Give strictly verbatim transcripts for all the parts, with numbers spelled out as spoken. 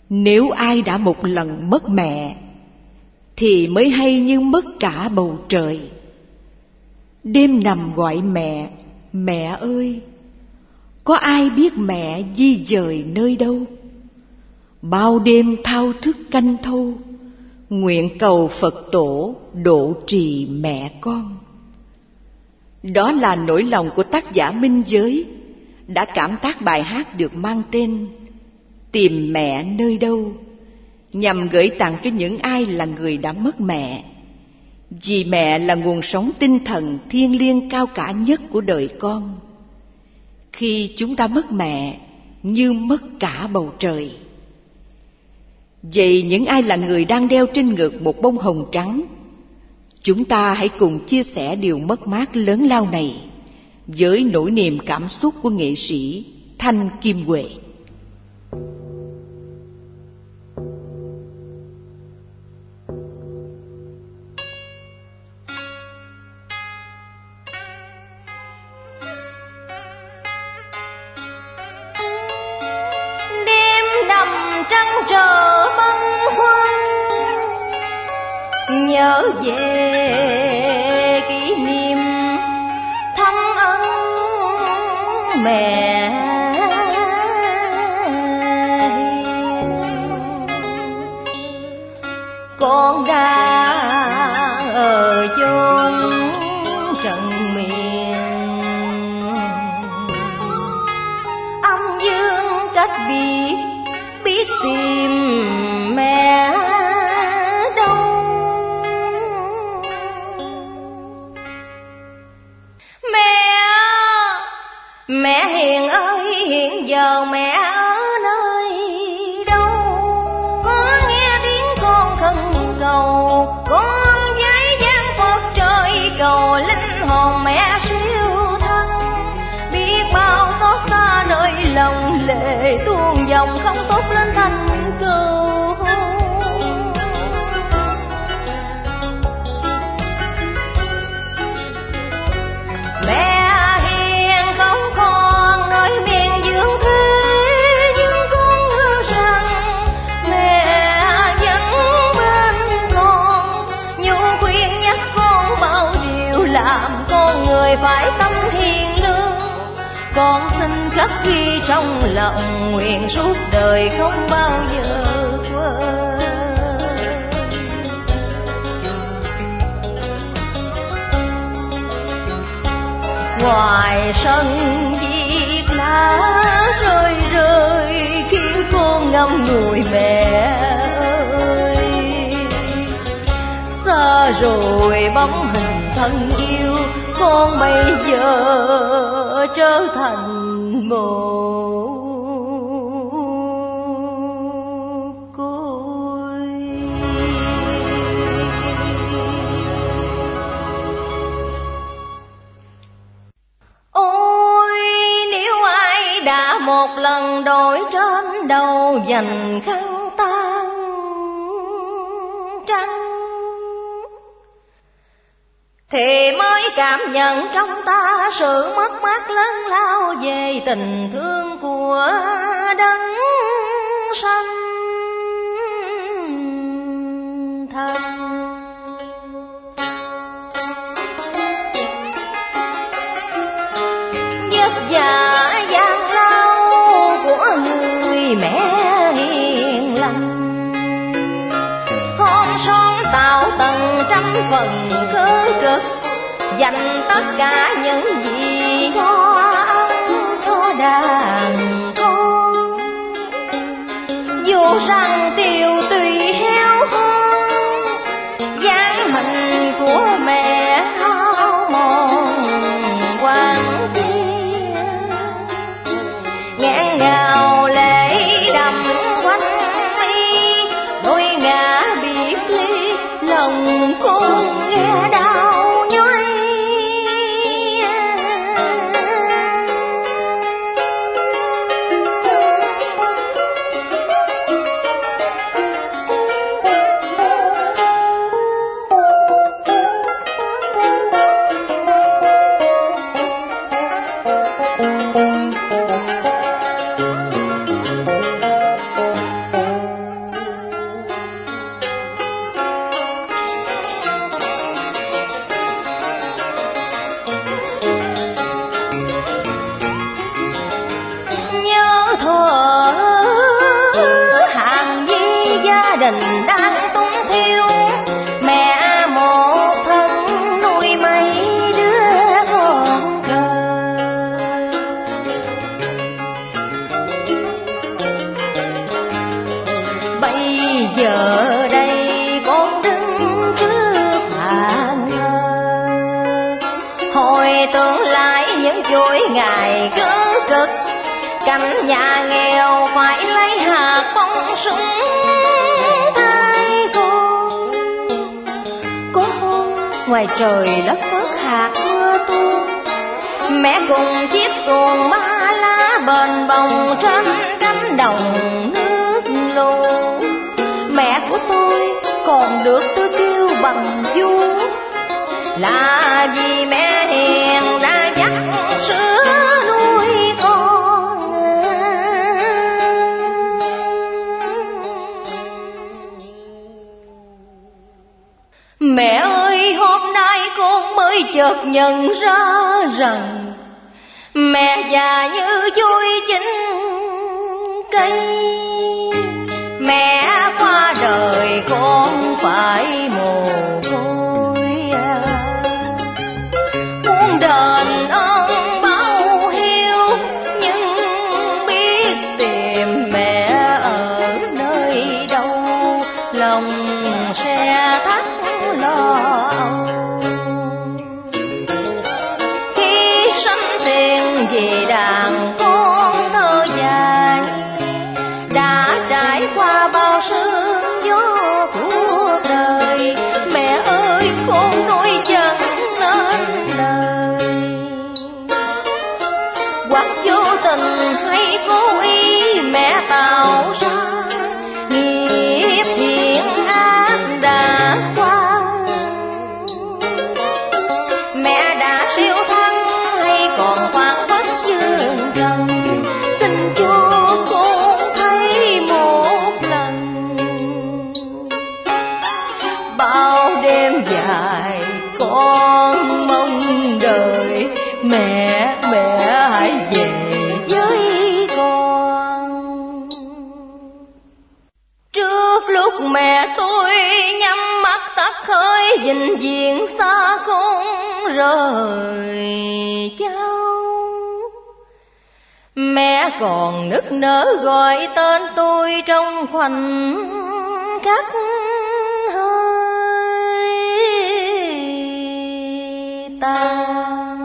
Nếu ai đã một lần mất mẹ thì mới hay như mất cả bầu trời. Đêm nằm gọi mẹ, mẹ ơi, có ai biết mẹ di dời nơi đâu? Bao đêm thao thức canh thâu, nguyện cầu Phật tổ độ trì mẹ con. Đó là nỗi lòng của tác giả Minh Giới đã cảm tác bài hát được mang tên Tìm Mẹ Nơi Đâu, nhằm gửi tặng cho những ai là người đã mất mẹ. Vì mẹ là nguồn sống tinh thần thiêng liêng cao cả nhất của đời con. Khi chúng ta mất mẹ, như mất cả bầu trời. Vậy những ai là người đang đeo trên ngực một bông hồng trắng, chúng ta hãy cùng chia sẻ điều mất mát lớn lao này với nỗi niềm cảm xúc của nghệ sĩ Thanh Kim Huệ. Nhớ về kỷ niệm thăm ân mẹ con đã ở chốn trần miền âm dương cách biệt, biết tìm mẹ Mẹ hiền ơi, hiện giờ mẹ ở nơi đâu? Có nghe tiếng con khẩn cầu, con với gian Phật trời cầu linh hồn mẹ siêu thân. Biết bao xót xa nơi lòng lệ tuôn dòng không tốt lên thành cầu. Phải tâm hiền lương, con xin khắc ghi trong lòng, nguyện suốt đời không bao giờ quên. Ngoài sân viết lá rơi rơi khiến con ngâm ngùi mẹ ơi. Xa rồi bóng hình thân yêu, con bây giờ trở thành mồ côi. Ôi nếu ai đã một lần đổi trên đầu dành khăn tang trắng thì mới cảm nhận trong ta sự mất mát lớn lao về tình thương của đấng sanh thân. Vất vả gian lao của người mẹ hiền lành, hôn son tạo tầng trăm phần khớ cực, dành tất cả những gì cho ăn cho đàn con. Dù rằng tiêu tùy heo hon, dáng hình của mẹ hao mòn quang thiên, nghẹn ngào lệ đầm quanh mi, đôi ngả biệt ly lòng con nghe đau. đình đang túng thiếu, mẹ một thân nuôi mấy đứa con thơ. Bây giờ đây con đứng trước hàng thờ, hồi tưởng lại những chuỗi ngày cứ cực, cảnh nhà nghèo phải lấy hạt bông súng thay con. Có hôm ngoài trời lất phất hạt mưa tuôn, mẹ cùng chiếc xuồng ba lá bền bồng trên cánh đồng nước lù. Mẹ của tôi còn được tôi kêu bằng vú, là vì mẹ hiền đã dắt sữa nuôi con. Mẹ ơi, hôm nay con mới chợt nhận ra rằng mẹ già như chuối chín cây. Mẹ qua đời con phải mồ côi, muốn đền ơn báo hiếu, nhưng biết tìm mẹ ở nơi đâu, lòng sẽ thắt lo âu. Khi sanh tiền về đàn con thơ dài, đã trải qua bao sương gió cuộc đời. Mẹ ơi, con nói chẳng nên lời, hoặc vô tình hay cố ý mẹ tạo ra nghiệp thiện ác đã qua. Mẹ đã siêu thắng hay còn phản phất dương trần, xin cho con thấy một lần. Bao đêm dài con mong đợi mẹ, mẹ hãy về với con. Trước lúc mẹ tôi nhắm mắt tắt khởi, vĩnh viễn xa con rời cháu, mẹ còn nức nở gọi tên tôi trong khoảnh khắc hơi tan.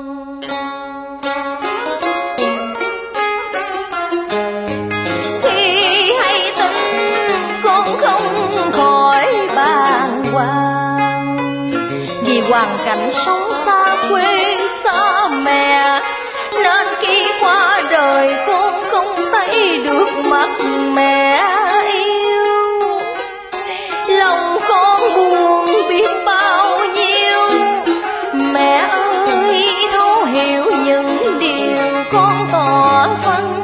Khi hay tin con không khỏi bàng hoàng, vì hoàn cảnh sống xa quê xa mẹ, nên khi qua đời con không thấy được mặt mẹ yêu. Lòng con buồn biết bao nhiêu, mẹ ơi thấu hiểu những điều con tỏ phân.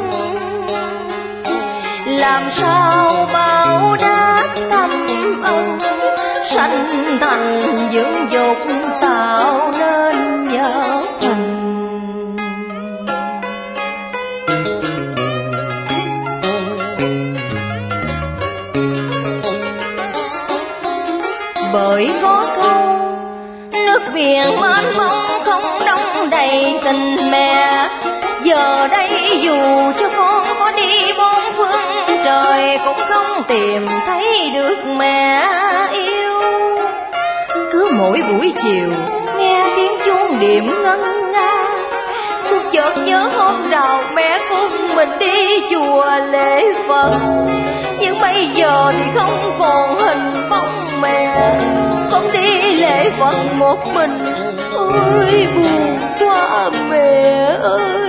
Làm sao báo đáp thâm ân, sanh thành dưỡng dục tạo nên nhớ phần. Bởi có câu nước biển mênh mông không đong đầy tình mẹ. Giờ đây dù cho con có đi bốn phương trời, cũng không tìm thấy được mẹ yêu. Cứ mỗi buổi chiều nghe tiếng chuông điểm ngân nga, tôi chợt nhớ hôm nào mẹ cùng mình đi chùa lễ Phật. Nhưng bây giờ thì không còn hình bóng mẹ, con đi lễ Phật một mình. Ôi buồn quá mẹ ơi.